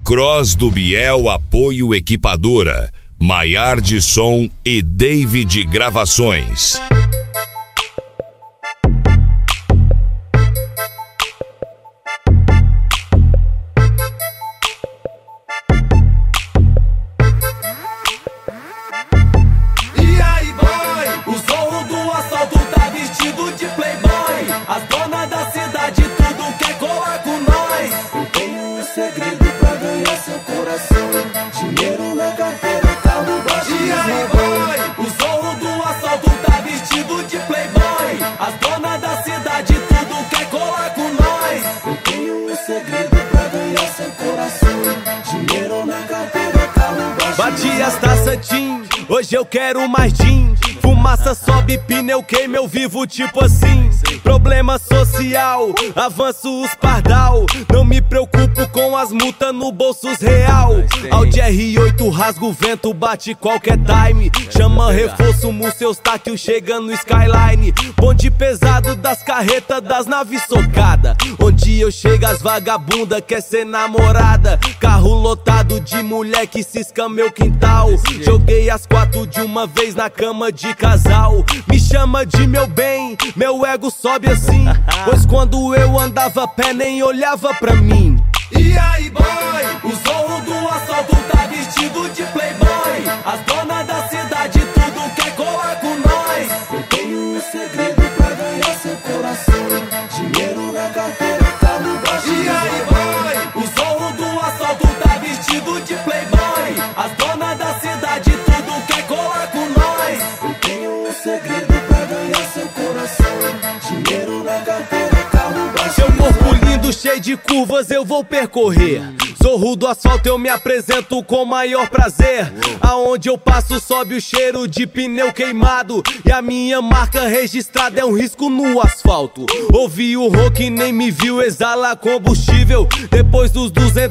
Cross do Biel Apoio Equipadora, Maiar de Som e David Gravações. E aí, boy, o zorro do assalto tá vestido de playboy. As donas da cidade tudo quer colar com nós. Eu tenho um segredo pra ganhar seu coração: dinheiro na carteira, carro baixo. E aí, boy, o zorro do assalto tá vestido de playboy. As donas da cidade tudo quer colar com nós. Eu tenho um segredo pra ganhar seu coração: dinheiro na carteira, carro baixo. Bati as taças Tim, hoje eu quero mais gin. Fumaça sobe, pneu queima, eu vivo tipo assim. Problema social, avanço os pardal. Não me preocupo com as multas no bolsos real. Audi R8 rasga o vento, bate qualquer time. Chama reforço, seus táquil chega no skyline. Bonde pesado das carretas, das naves socada. Onde eu chego as vagabunda quer ser namorada. Carro lotado de mulher que cisca meu quintal. Joguei as 4 de uma vez na cama de casal. Me chama de meu bem, meu ego sobe assim. Pois quando eu andava a pé nem olhava pra mim. E aí, boy, o zorro do assalto tá vestido de playboy. As donas da cidade tudo quer colar com nós. Eu tenho um segredo pra ganhar seu coração: dinheiro na carteira, carro baixo. E aí, boy, o zorro do assalto tá vestido de playboy. As donas da cidade tudo quer colar com nós. Eu tenho um segredo pra ganhar seu coração: dinheiro na carteira, carro baixo. Seu corpo lindo, cheio de curvas, eu vou percorrer. Zorro do asfalto, eu me apresento com maior prazer. Aonde eu passo sobe o cheiro de pneu queimado. E a minha marca registrada é um risco no asfalto. Ouvi o rock, nem me viu, exala combustível. Depois dos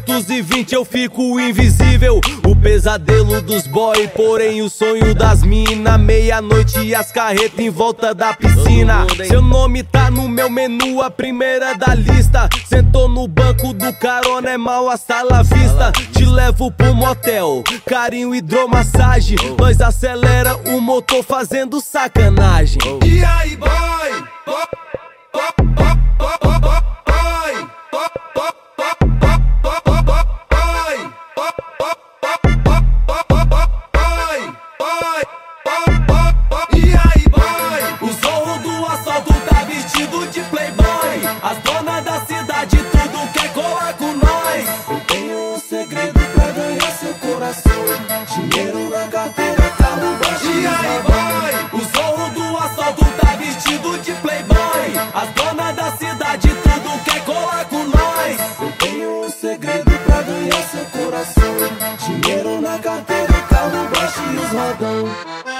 220 eu fico invisível. O pesadelo dos boy, porém o sonho das mina. Meia-noite e as carretas em volta da piscina. Seu nome tá no meu menu, a primeira da lista. Sentou no banco do carona, é mal a sala vista. Te levo pro motel, carinho, hidromassagem. Nós acelera o motor fazendo sacanagem. E aí, boy, e aí, boy, o zorro do assalto tá vestido de playboy. As donas da cidade tudo quer colar com nós. Eu tenho um segredo pra ganhar seu coração: dinheiro na carteira, carro baixo. E aí, boy, o zorro do assalto tá vestido de playboy. As donas da cidade tudo quer colar com nós. Eu tenho um segredo pra ganhar seu coração: dinheiro na carteira, carro baixo e os rodão.